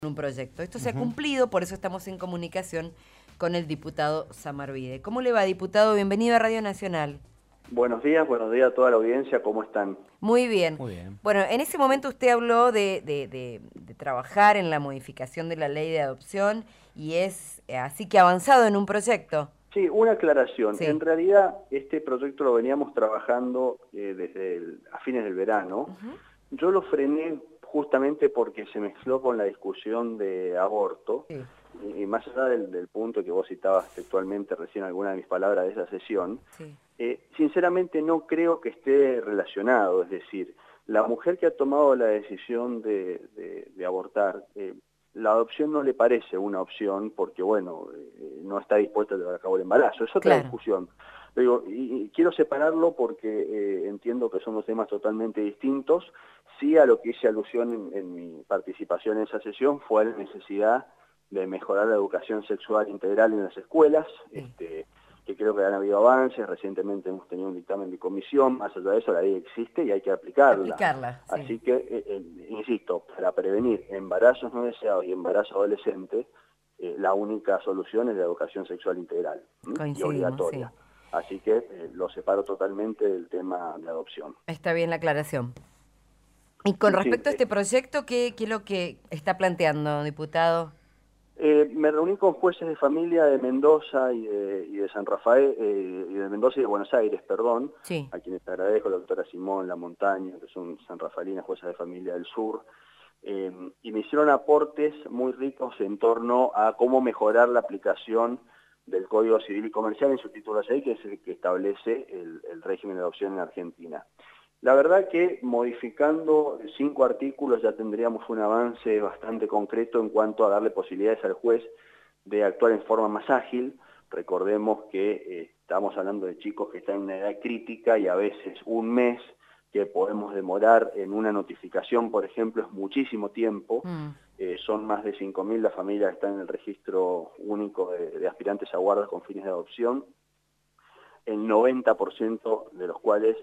un proyecto. Esto se ha cumplido, por eso estamos en comunicación con el diputado Samarvide. ¿Cómo le va, diputado? Bienvenido a Radio Nacional. Buenos días a toda la audiencia, ¿cómo están? Muy bien. Muy bien. Bueno, en ese momento usted habló de trabajar en la modificación de la ley de adopción y es así que avanzado en un proyecto. Sí, una aclaración. Sí. En realidad, este proyecto lo veníamos trabajando a fines del verano. Yo lo frené justamente porque se mezcló con la discusión de aborto. Sí. Y más allá del punto que vos citabas textualmente recién alguna de mis palabras de esa sesión, Sí. Sinceramente no creo que esté relacionado. Es decir, la mujer que ha tomado la decisión de abortar, la adopción no le parece una opción porque, bueno, no está dispuesta a llevar a cabo el embarazo. Es otra discusión. Digo, y quiero separarlo porque entiendo que son dos temas totalmente distintos. Sí, a lo que hice alusión en mi participación en esa sesión fue a la necesidad de mejorar la educación sexual integral en las escuelas, que creo que han habido avances. Recientemente hemos tenido un dictamen de comisión. Más allá de eso, la ley existe y hay que aplicarla. Sí. Así que, insisto, para prevenir embarazos no deseados y embarazo adolescente, la única solución es la educación sexual integral y obligatoria. Sí. Así que lo separo totalmente del tema de adopción. Está bien la aclaración. Y con respecto a este proyecto, ¿qué es lo que está planteando, diputado? Me reuní con jueces de familia de Mendoza y de San Rafael, y de Mendoza y de Buenos Aires, perdón, Sí. a quienes agradezco, la doctora Simón, La Montaña, que son sanrafalinas, juezas de familia del sur, y me hicieron aportes muy ricos en torno a cómo mejorar la aplicación del Código Civil y Comercial en su título 6, que es el que establece el régimen de adopción en Argentina. La verdad que modificando 5 artículos ya tendríamos un avance bastante concreto en cuanto a darle posibilidades al juez de actuar en forma más ágil. Recordemos que estamos hablando de chicos que están en una edad crítica y a veces un mes que podemos demorar en una notificación, por ejemplo, es muchísimo tiempo. Son más de 5.000 las familias que están en el registro único de aspirantes a guardas con fines de adopción. El 90% de los cuales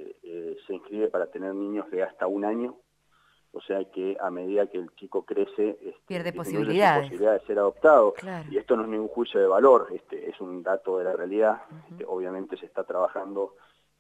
se inscribe para tener niños de hasta 1 año, o sea que a medida que el chico crece, Pierde disminuye su posibilidades. posibilidad de ser adoptado. Claro. Y esto no es ningún juicio de valor, es un dato de la realidad. Obviamente se está trabajando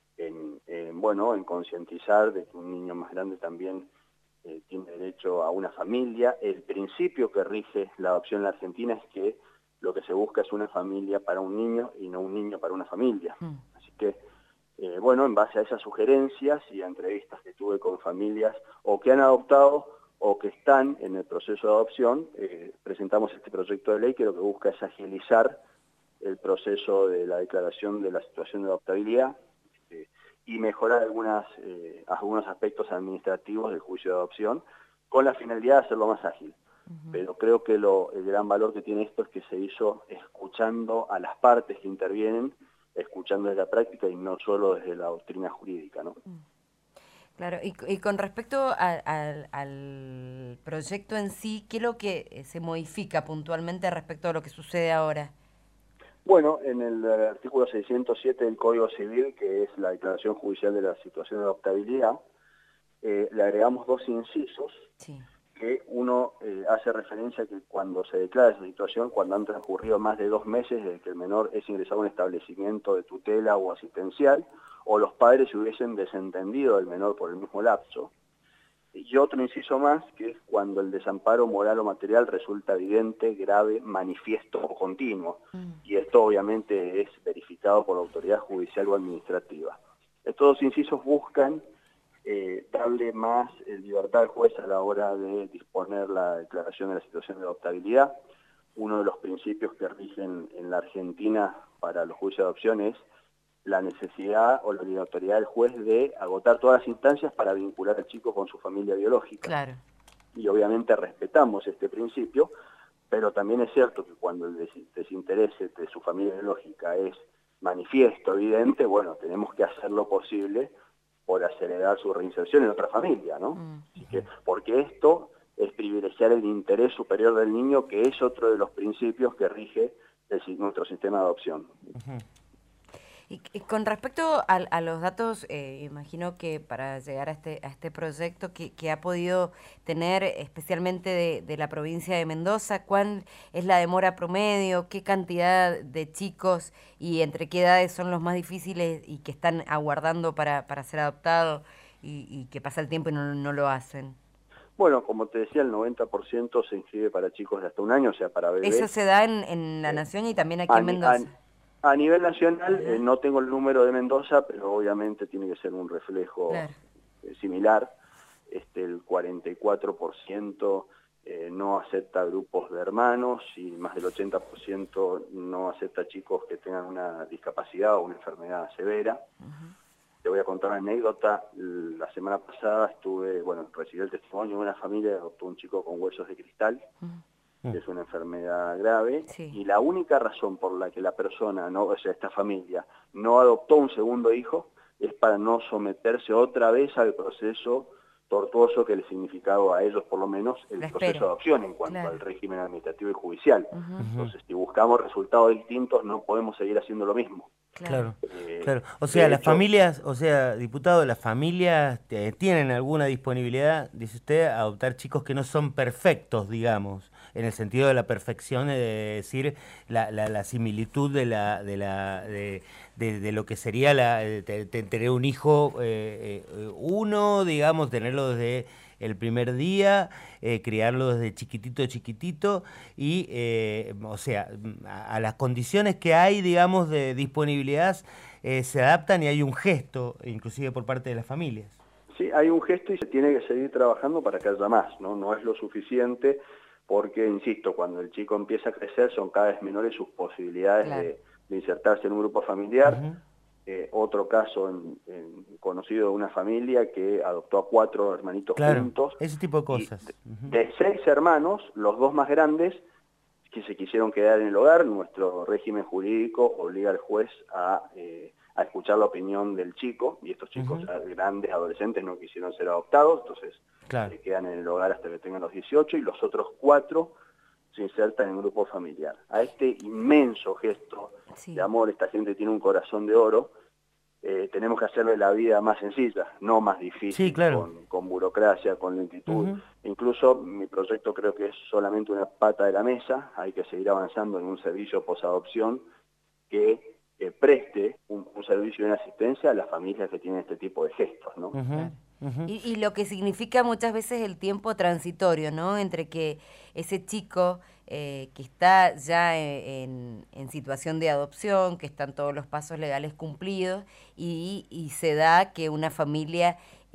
en concientizar de que un niño más grande también tiene derecho a una familia. El principio que rige la adopción en la Argentina es que lo que se busca es una familia para un niño y no un niño para una familia. Así que, en base a esas sugerencias y a entrevistas que tuve con familias o que han adoptado o que están en el proceso de adopción, presentamos este proyecto de ley que lo que busca es agilizar el proceso de la declaración de la situación de adoptabilidad y mejorar algunos aspectos administrativos del juicio de adopción con la finalidad de hacerlo más ágil. Pero creo que el gran valor que tiene esto es que se hizo escuchando a las partes que intervienen, escuchando desde la práctica y no solo desde la doctrina jurídica, ¿no? Claro, y con respecto al proyecto en sí, ¿qué es lo que se modifica puntualmente respecto a lo que sucede ahora? Bueno, en el artículo 607 del Código Civil, que es la declaración judicial de la situación de adoptabilidad, le agregamos 2 incisos. Sí. Que uno hace referencia a que cuando se declara esa situación, cuando han transcurrido más de 2 meses desde que el menor es ingresado a un establecimiento de tutela o asistencial, o los padres se hubiesen desentendido del menor por el mismo lapso. Y otro inciso más, que es cuando el desamparo moral o material resulta evidente, grave, manifiesto o continuo. Y esto obviamente es verificado por la autoridad judicial o administrativa. Estos 2 incisos buscan darle más libertad al juez a la hora de disponer la declaración de la situación de adoptabilidad. Uno de los principios que rigen en la Argentina para los juicios de adopción es la necesidad o la obligatoriedad del juez de agotar todas las instancias para vincular al chico con su familia biológica. Claro. Y obviamente respetamos este principio, pero también es cierto que cuando el desinterés de su familia biológica es manifiesto, evidente, tenemos que hacer lo posible por acelerar su reinserción en otra familia, ¿no? Así que, porque esto es privilegiar el interés superior del niño, que es otro de los principios que rige nuestro sistema de adopción. Y con respecto a los datos, imagino que para llegar a este proyecto que ha podido tener especialmente de la provincia de Mendoza, ¿cuál es la demora promedio? ¿Qué cantidad de chicos y entre qué edades son los más difíciles y que están aguardando para ser adoptados y que pasa el tiempo y no lo hacen? Bueno, como te decía, el 90% se inscribe para chicos de hasta un año, o sea, para Eso bebés. se da en La Eh, Nación y también aquí a, en ni- a- Mendoza. a nivel nacional, Ajá, no tengo el número de Mendoza, pero obviamente tiene que ser un reflejo claro. similar. El 44% no acepta grupos de hermanos y más del 80% no acepta chicos que tengan una discapacidad o una enfermedad severa. Te voy a contar una anécdota. La semana pasada recibí el testimonio de una familia que adoptó un chico con huesos de cristal, que es una enfermedad grave, Sí, y la única razón por la que la persona, esta familia, no adoptó un segundo hijo es para no someterse otra vez al proceso tortuoso que les significaba a ellos, por lo menos, el la proceso de espera, adopción en cuanto claro. al régimen administrativo y judicial. Ujú, Ujú. Entonces, si buscamos resultados distintos, no podemos seguir haciendo lo mismo. claro. Claro, claro. O sea, De las hecho, familias, o sea, diputado, las familias tienen alguna disponibilidad, dice usted, a adoptar chicos que no son perfectos, digamos, en el sentido de la perfección, de decir la similitud de lo que sería tener un hijo uno, digamos, tenerlo desde el primer día, criarlo desde chiquitito, chiquitito, y, o sea, a las condiciones que hay, digamos, de disponibilidad, se adaptan y hay un gesto, inclusive por parte de las familias. sí, hay un gesto y se tiene que seguir trabajando para que haya más, ¿no? No es lo suficiente porque, insisto, cuando el chico empieza a crecer son cada vez menores sus posibilidades Claro. de insertarse en un grupo familiar. Ujú. Otro caso conocido de una familia que adoptó a 4 hermanitos Claro, juntos ese tipo de y cosas. Ujú. de 6 hermanos, los 2 más grandes que se quisieron quedar en el hogar, nuestro régimen jurídico obliga al juez a escuchar la opinión del chico, y estos chicos Ujú. ya grandes, adolescentes, no quisieron ser adoptados, entonces Claro. se quedan en el hogar hasta que tengan los 18, y los otros 4 se insertan en el grupo familiar. A este inmenso gesto de Sí. amor, esta gente tiene un corazón de oro, tenemos que hacerle la vida más sencilla, no más Sí, difícil, claro. con burocracia, con lentitud. Ujú. Incluso mi proyecto creo que es solamente una pata de la mesa, hay que seguir avanzando en un servicio posadopción que preste un servicio y una asistencia a las familias que tienen este tipo de gestos, ¿no? Ujú. Claro. Ujú. Y lo que significa muchas veces el tiempo transitorio, ¿no? Entre que ese chico que está ya en situación de adopción, que están todos los pasos legales cumplidos, y se da que una familia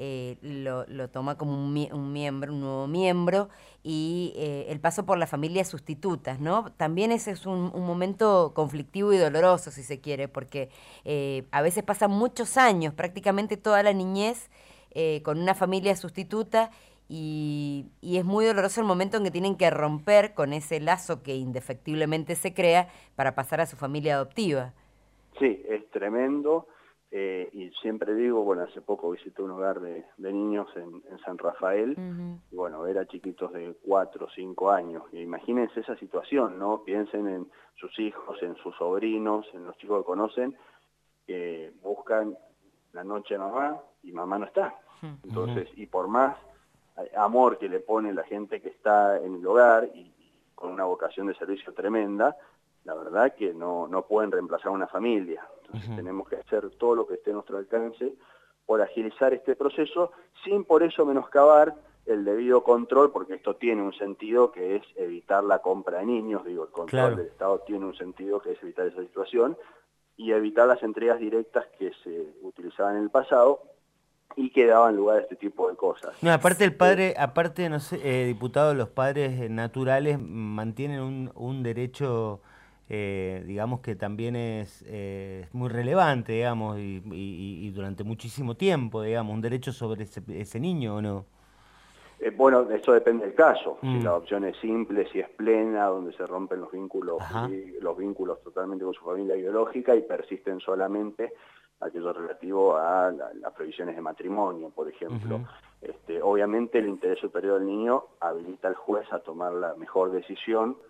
lo toma como un miembro, un nuevo miembro, y el paso por las familias sustitutas, ¿no? También ese es un momento conflictivo y doloroso, si se quiere, porque a veces pasan muchos años, prácticamente toda la niñez, con una familia sustituta y es muy doloroso el momento en que tienen que romper con ese lazo que indefectiblemente se crea para pasar a su familia adoptiva. Sí, es tremendo. Y siempre digo, bueno, hace poco visité un hogar de niños en San Rafael, Ujú. y bueno, ver a chiquitos de 4 o 5 años. Y imagínense esa situación, ¿no? Piensen en sus hijos, en sus sobrinos, en los chicos que conocen, que buscan la noche a mamá y mamá no está. Ujú. Entonces, y por más amor que le pone la gente que está en el hogar y con una vocación de servicio tremenda, la verdad que no pueden reemplazar una familia. Entonces Ujú. tenemos que hacer todo lo que esté a nuestro alcance por agilizar este proceso, sin por eso menoscabar el debido control, porque esto tiene un sentido que es evitar la compra de niños, digo, el control Claro. del Estado tiene un sentido que es evitar esa situación, y evitar las entregas directas que se utilizaban en el pasado y que daban lugar a este tipo de cosas. No, aparte el Eh, padre, aparte, no sé, diputado, los padres naturales mantienen un derecho, digamos que también es muy relevante, digamos, y durante muchísimo tiempo, digamos, un derecho sobre ese niño, ¿o no? bueno, eso depende del caso. Si Mm. la adopción es simple, si es plena, donde se rompen los vínculos Ajá. jurídicos, los vínculos totalmente con su familia biológica y persisten solamente aquello relativo a las previsiones de matrimonio, por ejemplo. Ujú. Obviamente el interés superior del niño habilita al juez a tomar la mejor decisión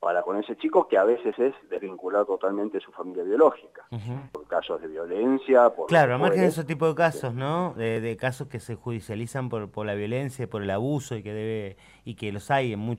para con ese chico, que a veces es desvincular totalmente su familia biológica, por casos de violencia, por Claro, además que en esos tipos de casos, ¿no? De casos que se judicializan por la violencia, por el abuso y que los hay en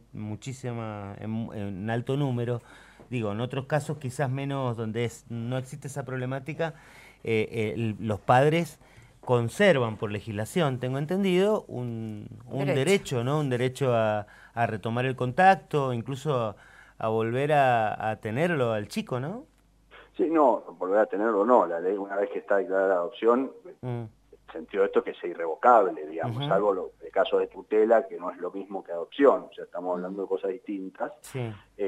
en alto número. Digo, en otros casos quizás menos donde no existe esa problemática, los padres conservan por legislación, tengo entendido, un derecho, ¿no? Un derecho a retomar el contacto, incluso a volver a tenerlo al chico, ¿no? Sí, no, volver a tenerlo no. La ley, una vez que está declarada la adopción, el sentido de esto es que sea irrevocable, digamos, salvo el caso de tutela, que no es lo mismo que adopción, o sea, estamos hablando de cosas distintas. Sí.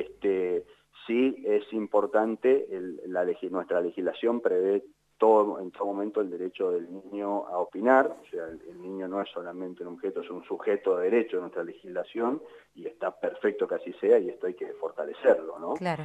Sí es importante, nuestra legislación prevé en todo momento el derecho del niño a opinar, o sea, el niño no es solamente un objeto, es un sujeto de derecho de nuestra legislación, y está perfecto que así sea, y esto hay que fortalecerlo, ¿no? Claro.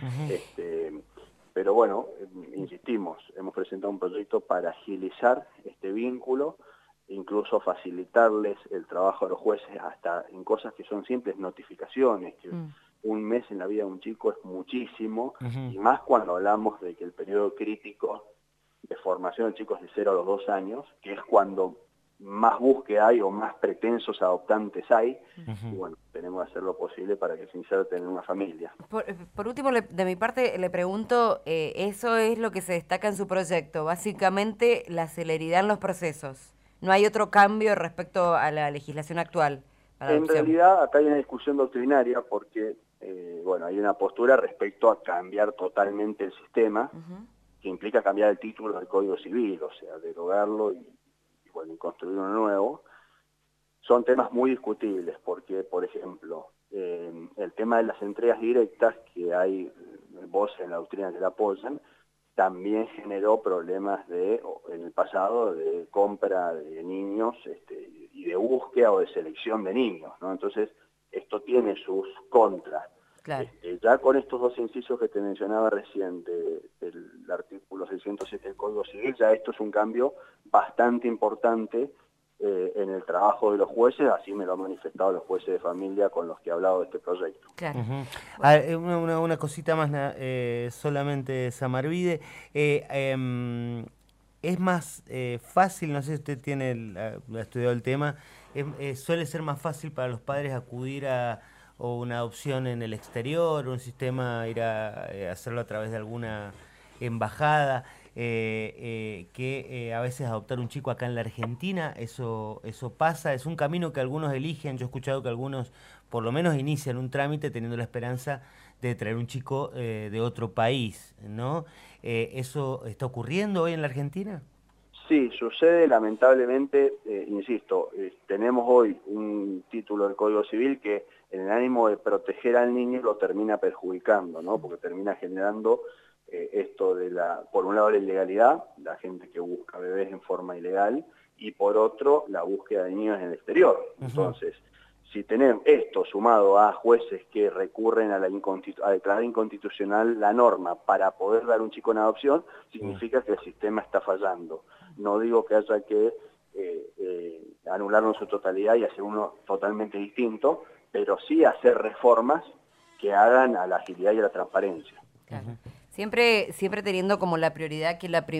Pero bueno, insistimos, hemos presentado un proyecto para agilizar este vínculo, incluso facilitarles el trabajo a los jueces hasta en cosas que son simples notificaciones, que un mes en la vida de un chico es muchísimo, y más cuando hablamos de que el periodo crítico de formación del chico es de 0 a los 2 años, que es cuando más búsqueda hay o más pretensos adoptantes hay, y bueno, tenemos que hacer lo posible para que se inserte en una familia. Por último, de mi parte, le pregunto, eso es lo que se destaca en su proyecto, básicamente la celeridad en los procesos. ¿No hay otro cambio respecto a la legislación actual para En adopción? realidad, acá hay una discusión doctrinaria porque, bueno, hay una postura respecto a cambiar totalmente el sistema, que implica cambiar el título del Código Civil, o sea, derogarlo y bueno, y construir uno nuevo. Son temas muy discutibles porque, por ejemplo, el tema de las entregas directas, que hay voces en la doctrina que la apoyan, también generó problemas en el pasado de compra de niños y de búsqueda o de selección de niños, ¿no? Entonces, esto tiene sus contras. Claro. Ya con estos dos incisos que te mencionaba recién del artículo 607 del Código Civil, ya esto es un cambio bastante importante en el trabajo de los jueces, así me lo han manifestado los jueces de familia con los que he hablado de este proyecto. Claro. Una cosita más solamente, Samarvide. Es más fácil, no sé si usted ha estudiado el tema, suele ser más fácil para los padres acudir a una adopción en el exterior, un sistema, ir a hacerlo a través de alguna embajada, que a veces adoptar un chico acá en la Argentina, eso pasa, es un camino que algunos eligen. Yo he escuchado que algunos por lo menos inician un trámite teniendo la esperanza de traer un chico de otro país, ¿no? ¿Eso está ocurriendo hoy en la Argentina? Sí, sucede lamentablemente, insisto, tenemos hoy un título del Código Civil que en el ánimo de proteger al niño lo termina perjudicando, ¿no? Porque termina generando esto por un lado la ilegalidad, la gente que busca bebés en forma ilegal, y por otro la búsqueda de niños en el exterior. Entonces, si tenemos esto sumado a jueces que recurren a declarar inconstitucional la norma para poder dar un chico en adopción, significa que el sistema está fallando. No digo que haya que anularlo en su totalidad y hacer uno totalmente distinto, pero sí hacer reformas que hagan a la agilidad y a la transparencia. Claro. Siempre teniendo como la prioridad que la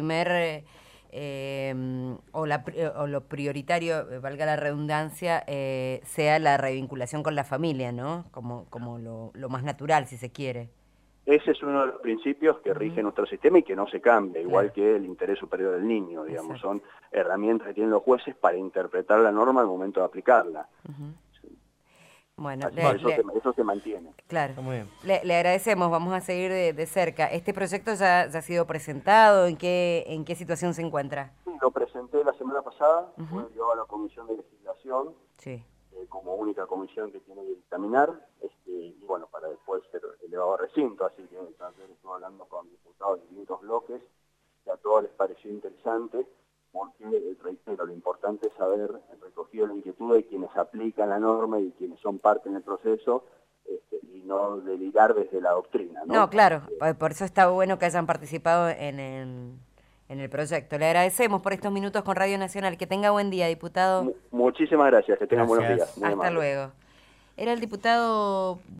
o lo prioritario, valga la redundancia, sea la revinculación con la familia, ¿no? Como lo más natural, si se quiere. Ese es uno de los principios que rige nuestro sistema y que no se cambia, igual que el interés superior del niño, digamos. Exacto. Son herramientas que tienen los jueces para interpretar la norma al momento de aplicarla. Bueno, eso se mantiene. Claro. Muy bien. Le agradecemos, vamos a seguir de cerca. ¿Este proyecto ya ha sido presentado? ¿En qué situación se encuentra? Sí, lo presenté la semana pasada, fue enviado a la Comisión de Legislación, como única comisión que tiene que dictaminar, y bueno, para después ser elevado a recinto, así que también estuve hablando con diputados de distintos bloques, que a todos les pareció interesante, porque, reitero, lo importante es haber recogido la inquietud de quienes aplican la norma y quienes son parte en el proceso, y no delirar desde la doctrina, ¿no? No, claro, por eso está bueno que hayan participado en el proyecto. Le agradecemos por estos minutos con Radio Nacional. Que tenga buen día, diputado. Muchísimas gracias, que tengan buenos días. Hasta luego. Era el diputado